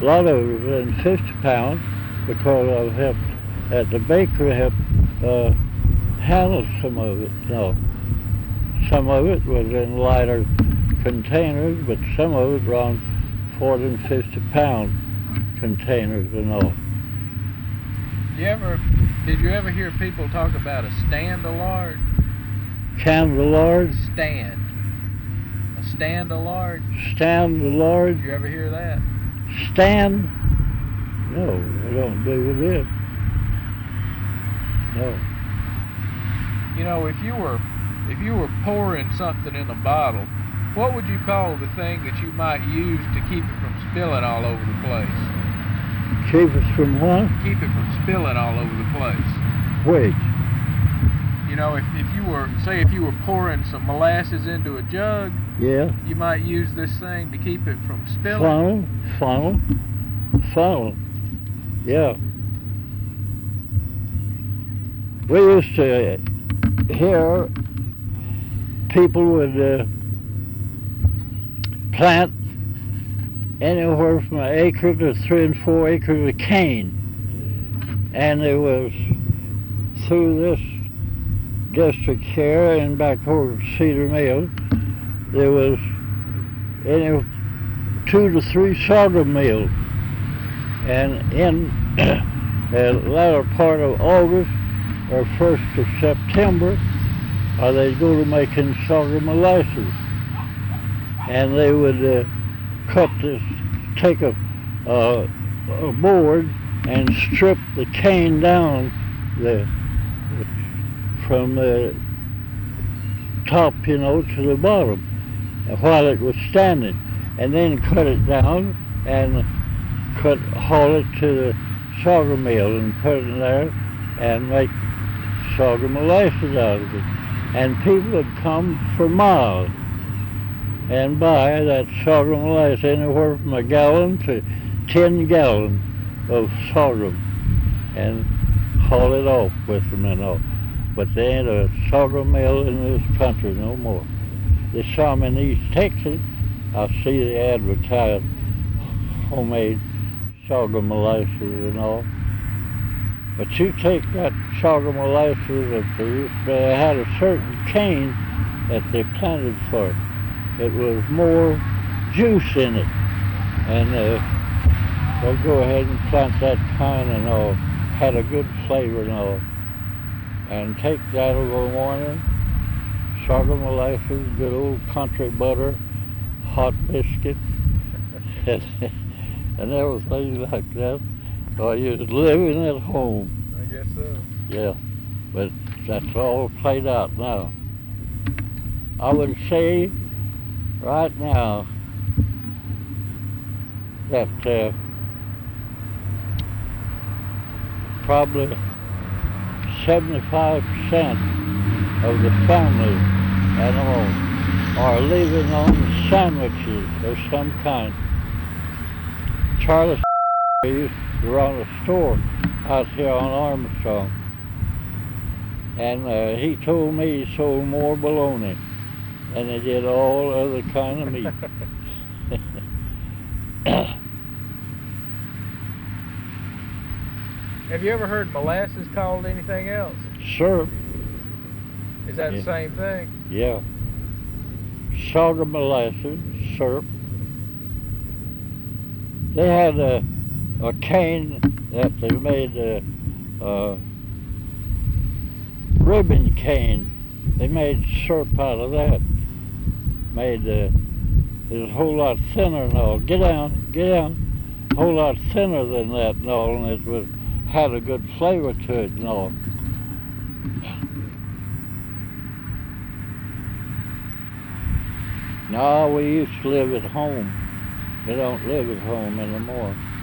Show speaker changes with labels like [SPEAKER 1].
[SPEAKER 1] A lot of it was in 50 pounds because I helped at the bakery, helped handle some of it. No, some of it was in lighter containers, but some of it around 40 and 50 pound containers and all.
[SPEAKER 2] Did you ever hear people talk about a stand-a-lard?
[SPEAKER 1] Can-a-lard?
[SPEAKER 2] Stand. A stand-a-lard?
[SPEAKER 1] Stand-a-lard?
[SPEAKER 2] Did you ever hear that?
[SPEAKER 1] Stand? No, I don't believe it is. No.
[SPEAKER 2] You know, if you were pouring something in a bottle, what would you call the thing that you might use to keep it from spilling all over the place?
[SPEAKER 1] Keep it from what?
[SPEAKER 2] Keep it from spilling all over the place.
[SPEAKER 1] Which?
[SPEAKER 2] You know, if you were pouring some molasses into a jug,
[SPEAKER 1] yeah,
[SPEAKER 2] you might use this thing to keep it from spilling.
[SPEAKER 1] Funnel. Yeah. We used to hear people would plant anywhere from an acre to 3 and 4 acres of cane. And it was through this district here and back over Cedar Mill, there was 2 to 3 sorghum mills. And in the latter part of August or 1st of September, they'd go to making sorghum molasses. And they would take a board and strip the cane down from the top, to the bottom while it was standing, and then cut it down and haul it to the sorghum mill and put it in there and make sorghum molasses out of it. And people would come for miles and buy that sorghum molasses, anywhere from 1 gallon to 10 gallons of sorghum, and haul it off with them and all. But there ain't a sorghum mill in this country no more. There's some in East Texas. I see they advertise homemade sorghum molasses and all. But you take that sorghum molasses that they had a certain cane that they planted for it. It was more juice in it, and they'll go ahead and plant that kind and all. Had a good flavor and all. And take that over the morning, sorghum molasses, good old country butter, hot biscuit, and everything like that. Or you're living at home.
[SPEAKER 2] I guess so.
[SPEAKER 1] Yeah, but that's all played out now. I would say right now that probably 75% of the families and all are living on sandwiches of some kind. Charlie used to run a store out here on Armstrong, and he told me he sold more bologna than they did all other kind of meat.
[SPEAKER 2] Have you ever heard molasses called anything else?
[SPEAKER 1] Syrup.
[SPEAKER 2] Is that the same thing?
[SPEAKER 1] Yeah. Sorghum molasses, syrup. They had a cane that they made ribbon cane. They made syrup out of that. It was a whole lot thinner and all. Get down. A whole lot thinner than that and all, and it had a good flavor to it and all. No, we used to live at home. We don't live at home anymore.